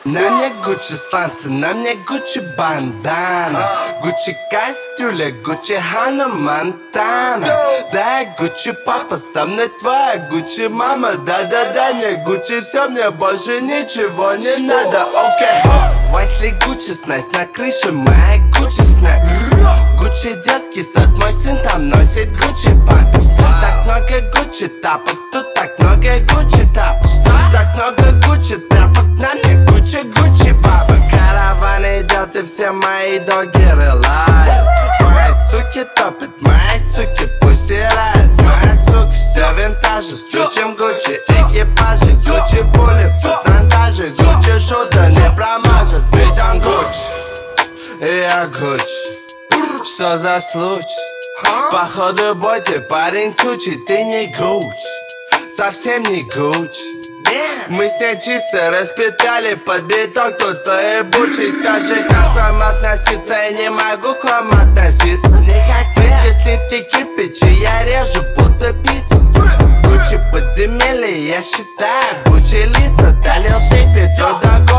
На мне Гуччи сланцы, на мне Гуччи бандана, Гуччи кастюля, Гуччи Ханна Монтана. Да, Гуччи папа, со мной твоя Гуччи мама. Да-да-да, мне Гуччи все, мне больше ничего не надо. Окей, Вайсли Гуччи снайс, на крыше моя Гуччи снайс. Гуччи детский сад, мой сын там носит Гуччи памперс. Так много Гуччи тапок, тут так много Гуччи тапок. Так много Гуччи тряпок, на мне Гуччи баба. Караван идет и все мои догеры лают. Мои суки топят, мои суки пусирают. Моя сука все винтажи, все чем Гуччи экипажи. Гуччи пули в патронтаже, Гуччи шутер не промажет. Ведь он Гуччи, и я Гуччи. Что за случай? Походу бой, ты парень сучий, ты не Гуччи, совсем не Гуччи. Мы с ней чисто распитали под биток, тут свои бучи. Скажи, как к вам относиться, я не могу к вам относиться. Если ты кирпичи, я режу будто пиццу. В Гуччи подземелье, я считаю Гуччи лица. Долил ты туда